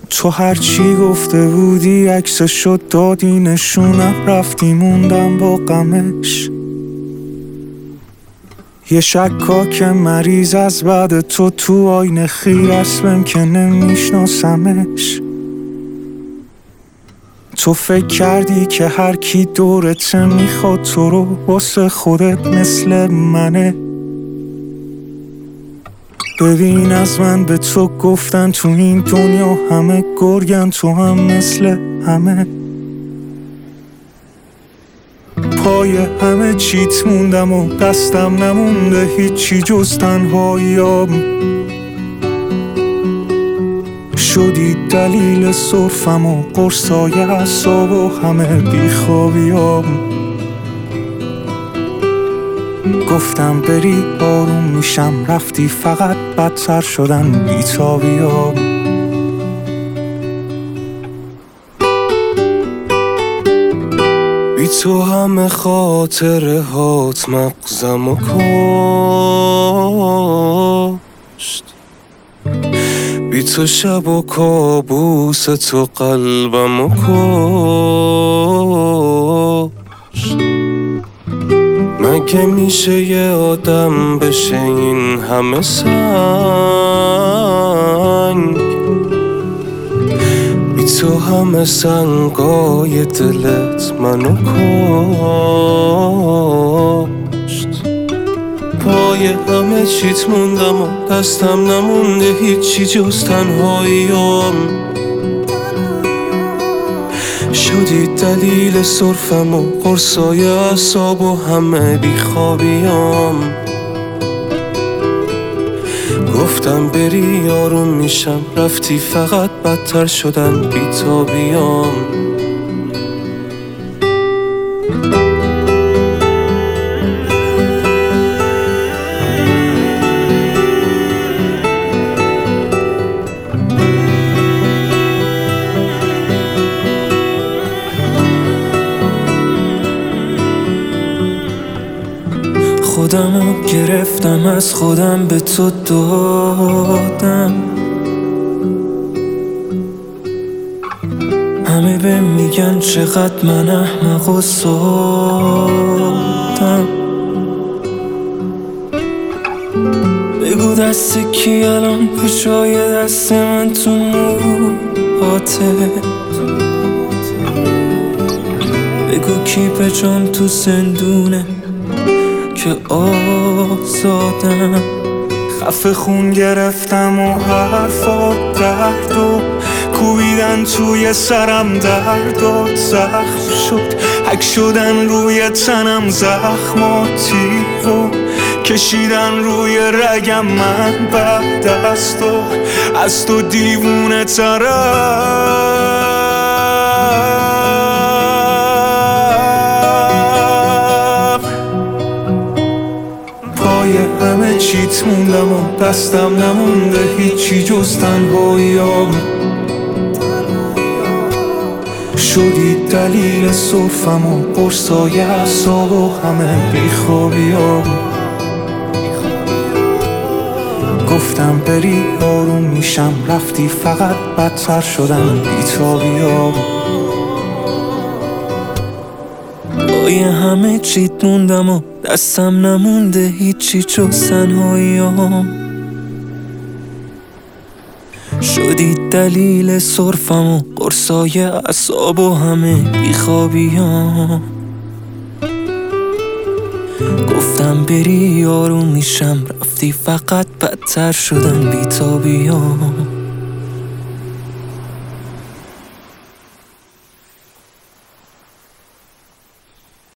تو هرچی گفته بودی عکسشو دادی نشونم، رفتی موندم با غمش. یه شکاک مریض از بعد تو آینه خیر اسبم که نمیشناسمش. تو فکر کردی که هر کی دورته میخواد تو رو واسه خودت مثل منه. ببین از من به تو گفتن تو این دنیا همه گرگن، تو هم مثل همه. پای همه چیت موندم و دستم نمونده هیچی جز تنهاییام. شدی دلیل صرفم و قرصای اعصاب و همه بیخوابیام. گفتم بری آروم میشم، رفتی فقط بدتر شدن بیتابیام. بی تو همه خاطره هات مغزم و کشت. بی تو شب و کابوس تو قلبم و کشت. مگه میشه یه آدم بشه این همه سنگ؟ بی تو همه سنگای دلت منو کشت. پای همه چیت موندم و دستم نمونده هیچی جز تنهاییام. شدی دلیل صرفم و قرصای اعصاب و همه بیخوابیام. گفتم بری آروم میشم، رفتی فقط بدتر شدن بیتابیام. خودمو گرفتم از خودم به تو دادم. همه به میگن چقدر من احمق و سادم. بگو دست کی الان به جای دست من تو موهاته. بگو کی به جام تو زندونه که آزادم. خفه خون گرفتم و حرفات درد و کوبیدن توی سرم دردات زخم شد. حک شدن روی تنم زخماتی و کشیدن روی رگم من بعد از تو دیوونه ترم. همه چیت موندم و دستم نمونده هیچی جز تنهاییام. شدی دلیل صرفم و قرصای اعصاب و همه بیخوابیام. گفتم بری آروم میشم، رفتی فقط بدتر شدن بیتابیام. پای همه چیت موندم و دستم نمونده هیچی جز تنهاییام. شدی دلیل صرفم و قرصای اعصاب و همه بیخوابیام. گفتم بری آروم میشم، رفتی فقط بدتر شدن بیتابیام.